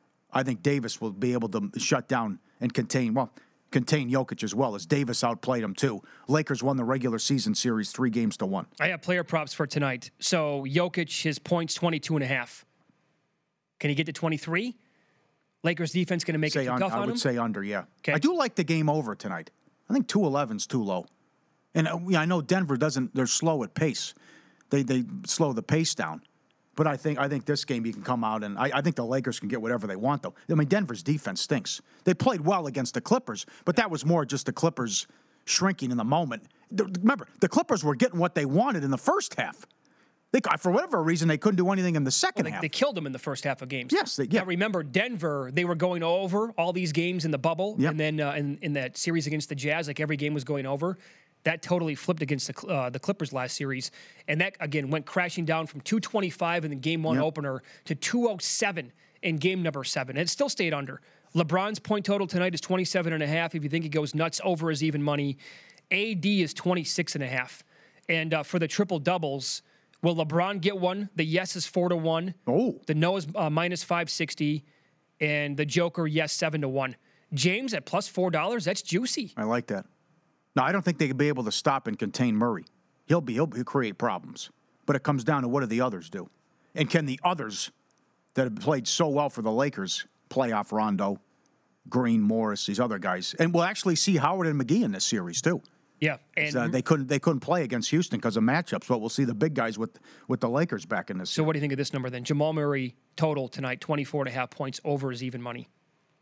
I think Davis will be able to shut down and contain, well, contain Jokic as well, as Davis outplayed him too. Lakers won the regular season series three games to one. I have player props for tonight. So Jokic, his points, twenty-two and a half. Can he get to twenty-three? Lakers defense going to make say it too un- tough I on would him? say under, yeah. Okay. I do like the game over tonight. I think two eleven's too low. And uh, yeah, I know Denver doesn't, they're slow at pace. They they slow the pace down. But I think I think this game you can come out and I, I think the Lakers can get whatever they want though. I mean Denver's defense stinks. They played well against the Clippers, but that was more just the Clippers shrinking in the moment. The, remember, the Clippers were getting what they wanted in the first half. They for whatever reason they couldn't do anything in the second Well, they, half. they killed them in the first half of games. Yes, they, yeah. Now remember Denver, they were going over all these games in the bubble, Yep. and then uh, in, in that series against the Jazz, like every game was going over. That totally flipped against the uh, the Clippers last series, and that again went crashing down from two twenty-five in the game one Yep. opener to two oh seven in game number seven, and it still stayed under. LeBron's point total tonight is twenty-seven and a half. If you think he goes nuts, over is even money. A D is twenty-six and a half, and uh, for the triple doubles, will LeBron get one? The yes is four to one. Oh. The no is uh, minus five sixty, and the Joker yes seven to one. James at plus four dollars. That's juicy. I like that. Now, I don't think they could be able to stop and contain Murray. He'll be he'll, he'll create problems. But it comes down to what do the others do? And can the others that have played so well for the Lakers, playoff Rondo, Green, Morris, these other guys, and we'll actually see Howard and McGee in this series too. Yeah, and Uh, they couldn't they couldn't play against Houston because of matchups, but we'll see the big guys with with the Lakers back in this. so what do you think of this number then? Jamal Murray total tonight, twenty-four and a half points. Over is even money.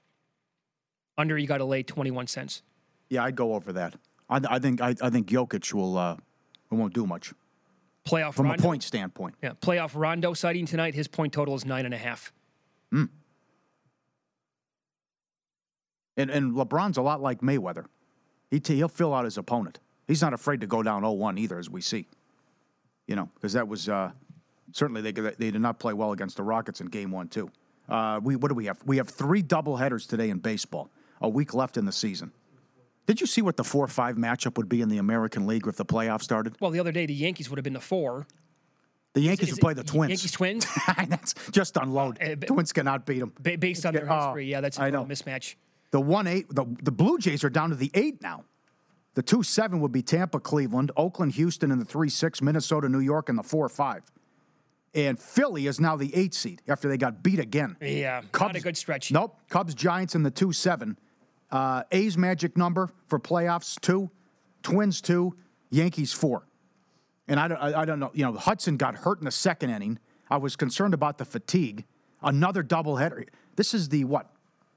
Under, you got to lay twenty-one cents. Yeah, I'd go over that. I, I think I, I think Jokic will uh, won't do much Playoff from Rondo. a point standpoint. Yeah, playoff Rondo sighting tonight. His point total is nine and a half. And and LeBron's a lot like Mayweather. He t- he'll fill out his opponent. He's not afraid to go down oh one either, as we see. You know, because that was uh, certainly they they did not play well against the Rockets in Game One too. Uh, we what do we have? We have three doubleheaders today in baseball. A week left in the season. Did you see what the four five matchup would be in the American League if the playoffs started? Well, the other day the Yankees would have been the four. The Yankees Is would it play the Twins. Yankees Twins. That's just unload. Uh, but- Twins cannot beat them. Ba- based on their Oh, history, yeah, that's a I little know. mismatch. The one eight, the, the Blue Jays are down to the eight now. The two seven would be Tampa, Cleveland, Oakland, Houston in the three six, Minnesota, New York in the four five. And Philly is now the eight seed after they got beat again. Yeah, Cubs, not a good stretch. Nope. Cubs, Giants in the two seven. Uh, A's magic number for playoffs two, Twins two, Yankees four. And I don't, I, I don't know. You know, Hudson got hurt in the second inning. I was concerned about the fatigue. Another doubleheader. This is the what?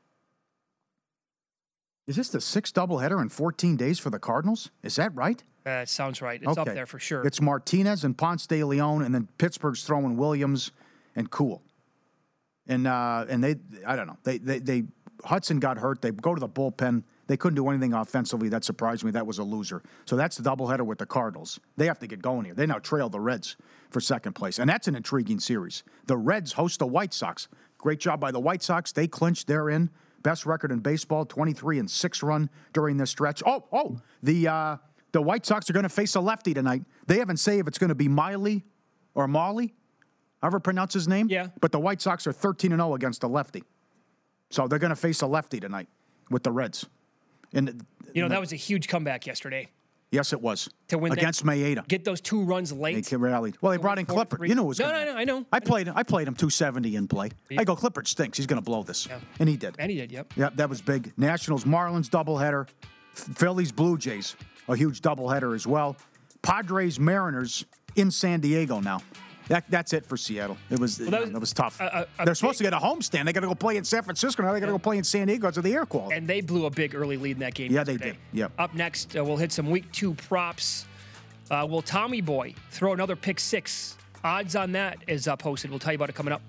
Is this the sixth doubleheader in fourteen days for the Cardinals? Is that right? Uh, sounds right. It's up there for sure. It's Martinez and Ponce de Leon, and then Pittsburgh's throwing Williams and Cool. And uh, and they, I don't know. They they they Hudson got hurt. They go to the bullpen. They couldn't do anything offensively. That surprised me. That was a loser. So that's the doubleheader with the Cardinals. They have to get going here. They now trail the Reds for second place, and that's an intriguing series. The Reds host the White Sox. Great job by the White Sox. They clinched. They're in. Best record in baseball, twenty-three and six run during this stretch. Oh, oh, the uh, the White Sox are going to face a lefty tonight. They haven't said if it's going to be Miley or Molly, however pronounce his name. Yeah. But the White Sox are thirteen and oh against a lefty. So they're going to face a lefty tonight with the Reds. And you know, that was a huge comeback yesterday. yes, it was. To win against that, Maeda. Get those two runs late. They rallied. Well, they brought in four to Clippard. three. You knew it was No, going no, no, I know. I played I played him two seventy in play. I go, Clippard stinks. He's going to blow this. Yeah. And he did. And he did, yep. Yep, that was big. Nationals, Marlins doubleheader. Phillies, Blue Jays, a huge doubleheader as well. Padres, Mariners in San Diego now. That, that's it for Seattle. It was, well, that, was, you know, that was tough. A, a, a They're supposed big, to get a homestand. They got to go play in San Francisco. Now they got to yeah. go play in San Diego because of the air quality. And they blew a big early lead in that game. Yeah, yesterday. they did. Yep. Up next, uh, we'll hit some week two props. Uh, will Tommy Boy throw another pick six? Odds on that is uh, posted. We'll tell you about it coming up.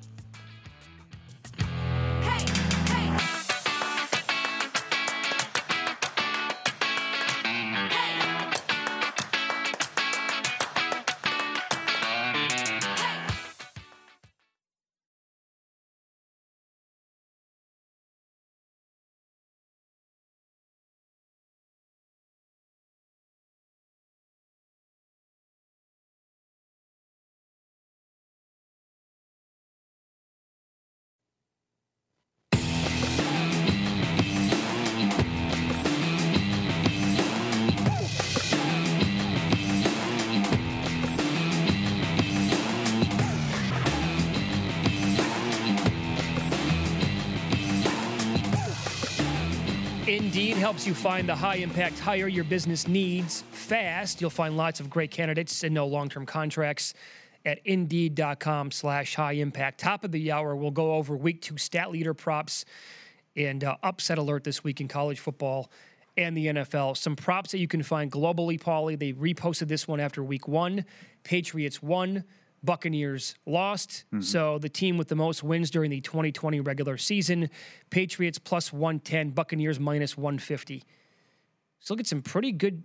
Indeed helps you find the high-impact hire your business needs fast. You'll find lots of great candidates and no long-term contracts at Indeed.com slash high-impact. Top of the hour, we'll go over week two stat leader props and uh, upset alert this week in college football and the N F L. Some props that you can find globally, Paulie. They reposted this one after week one. Patriots won. Buccaneers lost. Mm-hmm. So the team with the most wins during the twenty twenty regular season, Patriots plus one ten, Buccaneers minus one fifty. So look at some pretty good.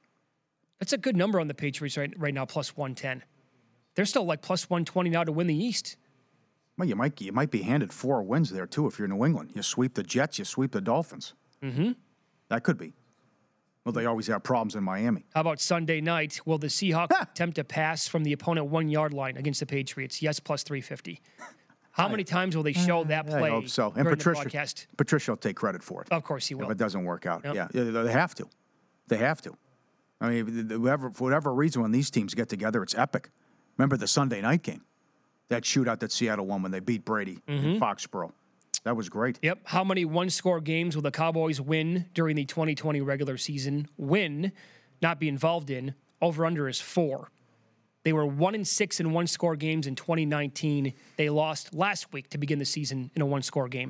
That's a good number on the Patriots right, right now, plus one ten. They're still like plus one twenty now to win the East. Well, you might you might be handed four wins there, too, if you're New England. You sweep the Jets, you sweep the Dolphins. Mm-hmm. That could be. Well, they always have problems in Miami. How about Sunday night? Will the Seahawks ah. attempt a pass from the opponent one-yard line against the Patriots? Yes, plus three fifty. How I, many times will they show that play? I hope so. And Patricia, Patricia will take credit for it. Of course he will. If it doesn't work out. Yep. Yeah, they have to. They have to. I mean, whoever, for whatever reason, when these teams get together, it's epic. Remember the Sunday night game? That shootout that Seattle won when they beat Brady mm-hmm. in Foxborough. That was great. Yep. How many one-score games will the Cowboys win during the twenty twenty regular season? Win, not be involved in. Over-under is four. They were one and six in one-score games in twenty nineteen. They lost last week to begin the season in a one-score game.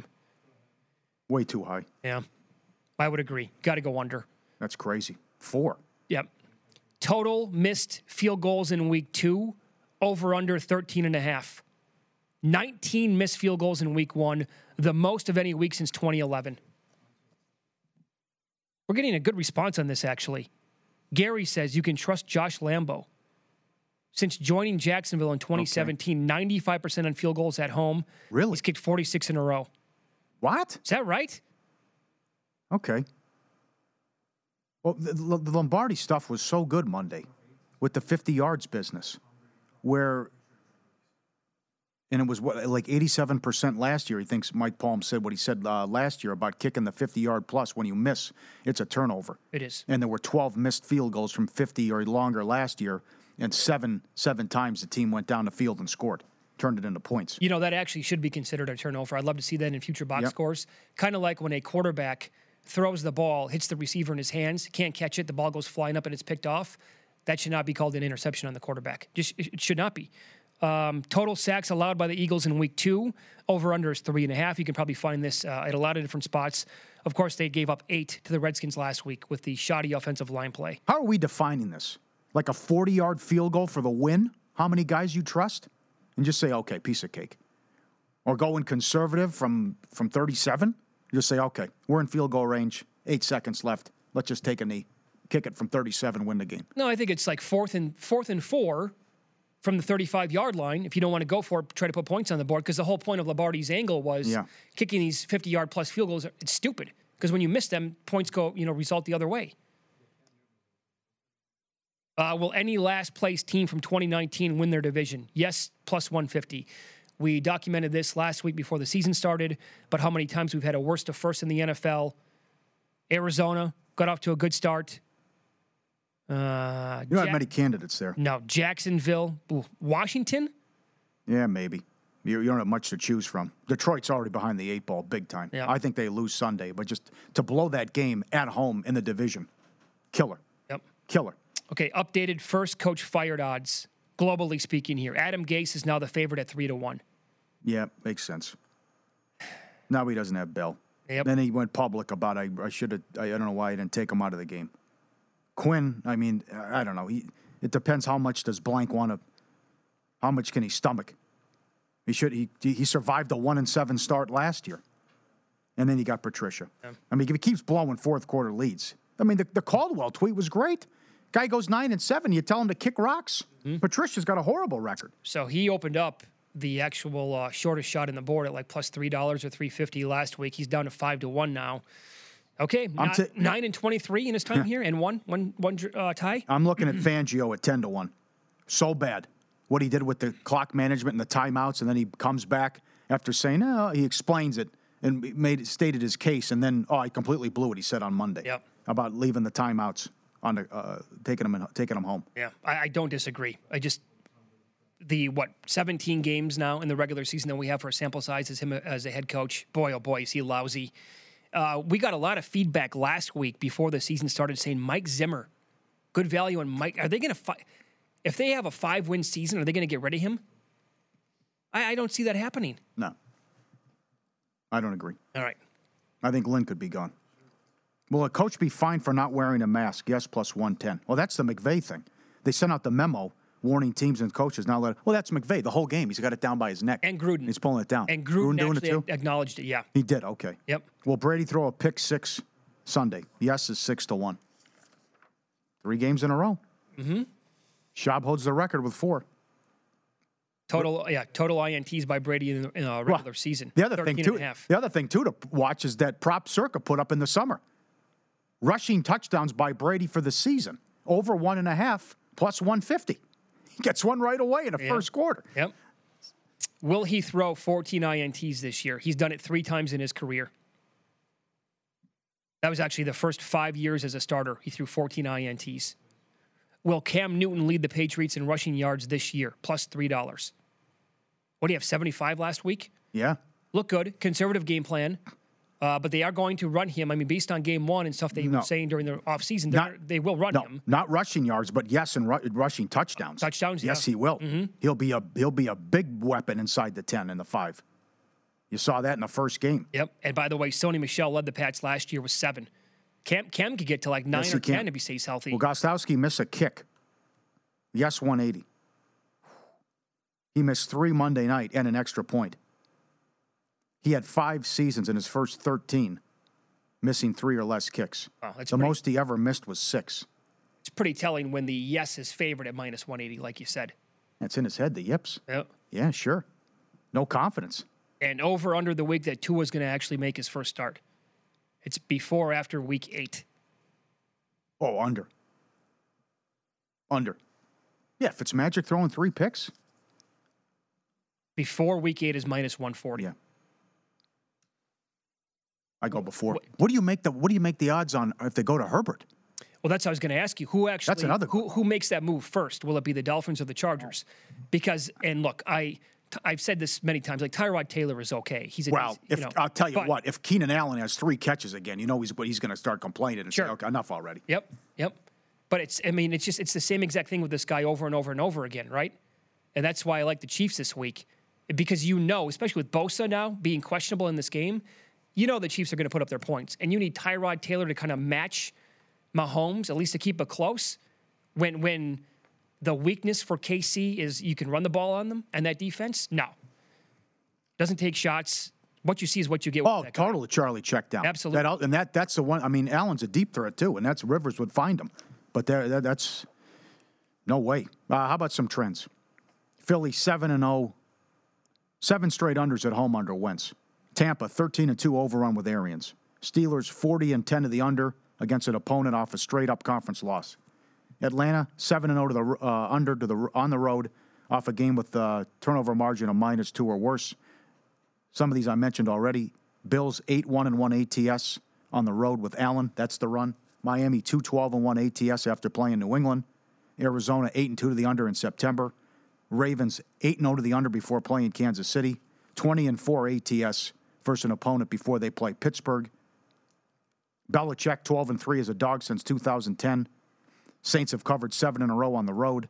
Way too high. Yeah, I would agree. Got to go under. That's crazy. Four. Yep. Total missed field goals in week two. Over-under thirteen and a half. nineteen missed field goals in week one, the most of any week since twenty eleven. We're getting a good response on this, actually. Gary says you can trust Josh Lambo. Since joining Jacksonville in twenty seventeen, okay. ninety-five percent on field goals at home. Really? He's kicked forty-six in a row. What? Is that right? Okay. Well, the, the Lombardi stuff was so good Monday with the fifty yards business, where... And it was what, like eighty-seven percent last year. He thinks Mike Palm said what he said uh, last year about kicking the fifty-yard plus. When you miss, it's a turnover. It is. And there were twelve missed field goals from fifty or longer last year, and seven seven times the team went down the field and scored, turned it into points. You know, that actually should be considered a turnover. I'd love to see that in future box yep. scores. Kind of like when a quarterback throws the ball, hits the receiver in his hands, can't catch it, the ball goes flying up and it's picked off. That should not be called an interception on the quarterback. Just it should not be. Um, total sacks allowed by the Eagles in week two. Over-under is three and a half. You can probably find this uh, at a lot of different spots. Of course, they gave up eight to the Redskins last week with the shoddy offensive line play. How are we defining this? Like a forty-yard field goal for the win? How many guys you trust? And just say, okay, piece of cake. Or going conservative from, from thirty-seven? Just say, okay, we're in field goal range. Eight seconds left. Let's just take a knee. Kick it from thirty-seven, win the game. No, I think it's like fourth and fourth and four. From the thirty-five-yard line, if you don't want to go for it, try to put points on the board, because the whole point of Lombardi's angle was yeah. kicking these fifty-yard-plus field goals. It's stupid, because when you miss them, points go, you know, result the other way. Uh, will any last-place team from twenty nineteen win their division? Yes, plus one fifty. We documented this last week before the season started, but how many times we've had a worst to first in the N F L. Arizona got off to a good start. Uh, you don't ja- have many candidates there. No, Jacksonville, Ooh, Washington. Yeah, maybe, You, you don't have much to choose from. Detroit's already behind the eight ball big time. Yeah. I think they lose Sunday, but just to blow that game at home in the division, killer. Yep. Killer. Okay, updated first coach fired odds, globally speaking here. Adam Gase is now the favorite at three to one. Yeah, makes sense. Now he doesn't have Bell. Yep. Then he went public about I, I should have. I, I don't know why I didn't take him out of the game. Quinn, I mean, I don't know. He, it depends how much does Blank want to. How much can he stomach? He should. He he survived a one and seven start last year, and then you got Patricia. Yeah. I mean, if he keeps blowing fourth quarter leads. I mean, the, the Caldwell tweet was great. Guy goes nine and seven. You tell him to kick rocks. Mm-hmm. Patricia's got a horrible record. So he opened up the actual uh, shortest shot in the board at like plus three dollars or three fifty last week. He's down to five to one now. Okay, not, t- nine and twenty three in his time here, and one one one uh, tie. I'm looking at Fangio at ten to one. So bad. What he did with the clock management and the timeouts, and then he comes back after saying, "No," he explains it and made stated his case, and then oh, I completely blew it. He said on Monday yep. about leaving the timeouts on the uh, taking them in, taking them home. Yeah, I, I don't disagree. I just the what seventeen games now in the regular season that we have for a sample size as him as a head coach. Boy, oh boy, is he lousy. Uh, we got a lot of feedback last week before the season started saying Mike Zimmer, good value on Mike. Are they going to fight? If they have a five-win season, are they going to get rid of him? I, I don't see that happening. No. I don't agree. All right. I think Lynn could be gone. Will a coach be fined for not wearing a mask? Yes, plus one ten. Well, that's the McVay thing. They sent out the memo warning teams and coaches not let. Well, that's McVay. The whole game, he's got it down by his neck. And Gruden. He's pulling it down. And Gruden, Gruden doing it too? Acknowledged it, yeah. He did, okay. Yep. Will Brady throw a pick six Sunday? Yes is six to one. Three games in a row. Mm-hmm. Schaub holds the record with four. Total, yeah, total I N Ts by Brady in, in a regular well, season. The other thing too, the other thing too to watch is that prop Circa put up in the summer. Rushing touchdowns by Brady for the season over one and a half plus one fifty. He gets one right away in the yep. first quarter. Yep. Will he throw fourteen I N Ts this year? He's done it three times in his career. That was actually the first five years as a starter. He threw fourteen I N Ts. Will Cam Newton lead the Patriots in rushing yards this year? Plus three dollars. What do you have, seventy-five last week? Yeah. Look good. Conservative game plan. Uh, but they are going to run him. I mean, based on game one and stuff they no. were saying during the offseason, not, they will run no, him. Not rushing yards, but yes, and ru- rushing touchdowns. Touchdowns, yes, yeah. he will. Mm-hmm. He'll be a he'll be a big weapon inside the ten and the five. You saw that in the first game. Yep. And by the way, Sony Michel led the Pats last year with seven. Cam Cam could get to like nine yes, or ten can. if he stays healthy. Will Gostowski miss a kick? Yes, one eighty. He missed three Monday night and an extra point. He had five seasons in his first thirteen missing three or less kicks. Oh, that's the pretty, most he ever missed was six. It's pretty telling when the yes is favored at minus one eighty, like you said. That's in his head, the yips. Yep. Yeah, sure. No confidence. And over under the week that Tua's going to actually make his first start. It's before or after week eight. Oh, under. Under. Yeah, Fitzmagic throwing three picks. Before week eight is minus one forty. Yeah. I go before. What, what do you make the What do you make the odds on if they go to Herbert? Well, that's what I was going to ask you. Who actually? That's another. Who, who makes that move first? Will it be the Dolphins or the Chargers? Because and look, I I've said this many times. Like Tyrod Taylor is okay. He's a, well. He's, if know, I'll tell you but, what, if Keenan Allen has three catches again, you know he's he's going to start complaining and sure. say, okay, enough already. Yep. Yep. But it's I mean it's just it's the same exact thing with this guy over and over and over again, right? And that's why I like the Chiefs this week because you know, especially with Bosa now being questionable in this game. You know the Chiefs are going to put up their points, and you need Tyrod Taylor to kind of match Mahomes, at least to keep it close. When when the weakness for K C is you can run the ball on them and that defense, no, doesn't take shots. What you see is what you get. Oh, with that totally, guy. Charlie check down. Absolutely, that, and that that's the one. I mean, Allen's a deep threat too, and that's Rivers would find him, but there that, that's no way. Uh, how about some trends? Philly seven and zero, seven straight unders at home under Wentz. Tampa, thirteen and two overrun with Arians. Steelers, forty and ten to the under against an opponent off a straight-up conference loss. Atlanta, seven and oh to the uh, under to the on the road off a game with uh, turnover margin of minus two or worse. Some of these I mentioned already. Bills, eight one and one A T S on the road with Allen. That's the run. Miami, two twelve and one A T S after playing New England. Arizona, eight and two to the under in September. Ravens eight and oh to the under before playing Kansas City. twenty and four A T S versus an opponent before they play Pittsburgh. Belichick twelve and three as a dog since two thousand ten. Saints have covered seven in a row on the road.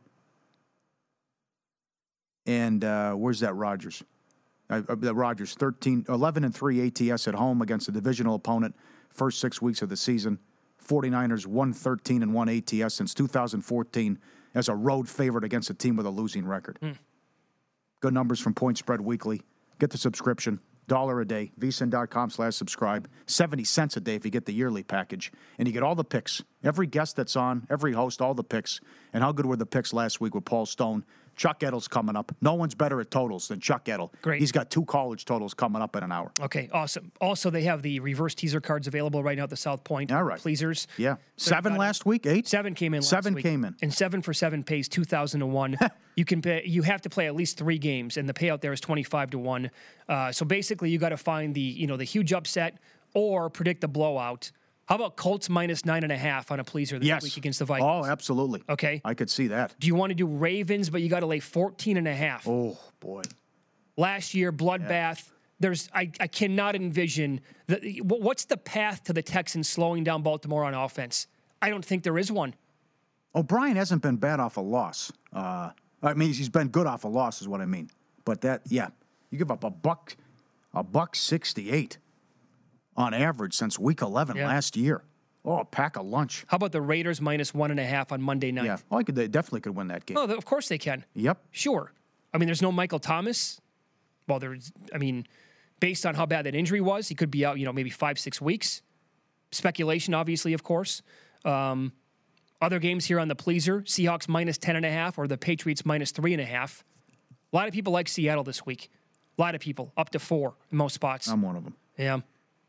And uh, where's that Rodgers? Uh, uh, Rodgers, thirteen, eleven and three A T S at home against a divisional opponent first six weeks of the season. 49ers one thirteen and one A T S since two thousand fourteen as a road favorite against a team with a losing record. Mm. Good numbers from Point Spread Weekly. Get the subscription. Dollar a day. V S I N dot com slash subscribe. seventy cents a day if you get the yearly package. And you get all the picks. Every guest that's on, every host, all the picks. And how good were the picks last week with Paul Stone? Chuck Edel's coming up. No one's better at totals than Chuck Edel. Great. He's got two college totals coming up in an hour. Okay, awesome. Also, they have the reverse teaser cards available right now at the South Point. All right. Pleasers. Yeah. Seven last week? Eight? Seven came in last Seven week. came in. And seven for seven pays two thousand to one. You can pay, you have to play at least three games, and the payout there is twenty-five to one. Uh, so basically, you got to find the, you know, the huge upset or predict the blowout. How about Colts minus nine and a half on a pleaser this yes. week against the Vikings? Oh, absolutely. Okay. I could see that. Do you want to do Ravens, but you got to lay fourteen and a half? Oh, boy. Last year, bloodbath. Yeah. There's, I, I cannot envision the, what's the path to the Texans slowing down Baltimore on offense? I don't think there is one. O'Brien hasn't been bad off a loss. Uh, I mean, he's been good off a loss, is what I mean. But that, yeah, you give up a buck, a buck sixty-eight on average since week eleven yeah. last year. Oh, a pack of lunch. How about the Raiders minus one and a half on Monday night? Yeah, oh, I could, they definitely could win that game. Oh, of course they can. Yep. Sure. I mean, there's no Michael Thomas. Well, there's, I mean, based on how bad that injury was, he could be out, you know, maybe five, six weeks. Speculation, obviously, of course. Um, other games here on the pleaser, Seahawks minus ten and a half or the Patriots minus three and a half. A lot of people like Seattle this week. A lot of people, up to four in most spots. I'm one of them. Yeah.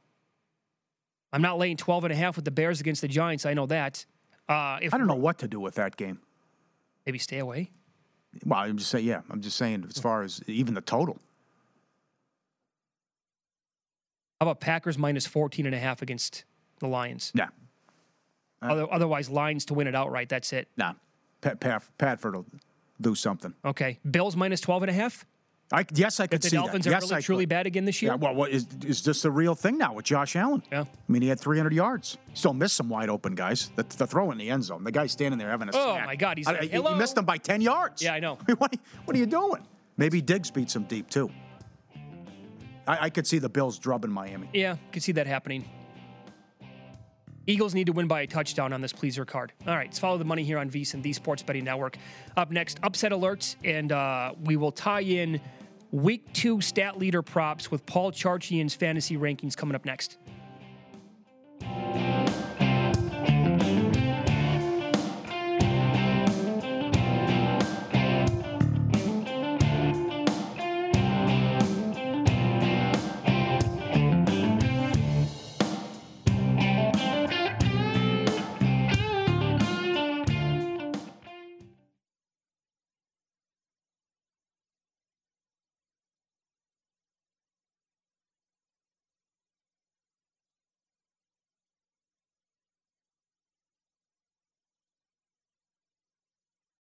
I'm not laying twelve and a half with the Bears against the Giants. I know that. Uh, if I don't know what to do with that game. Maybe stay away. Well, I'm just saying, yeah, I'm just saying as far as even the total. How about Packers minus fourteen and a half against the Lions? Yeah. Uh, Other, otherwise, Lions to win it outright. That's it. Nah. Pat, Pat, Patford will do something. Okay. Bills minus twelve and a half? I, yes, I could if see the Dolphins that. are yes, really I truly could. bad again this year? Yeah, well, what, is, is this the real thing now with Josh Allen? Yeah. I mean, he had three hundred yards. Still missed some wide open guys. The, the throw in the end zone. The guy's standing there having a Oh, snack. my God. He's I, like, I, hello? You missed him by ten yards. Yeah, I know. I mean, what, what are you doing? Maybe Diggs beats him deep, too. I, I could see the Bills drubbing Miami. Yeah, could see that happening. Eagles need to win by a touchdown on this pleaser card. All right, let's follow the money here on VSiN, the Sports Betting Network. Up next, upset alerts, and uh, we will tie in week two stat leader props with Paul Charchian's fantasy rankings coming up next.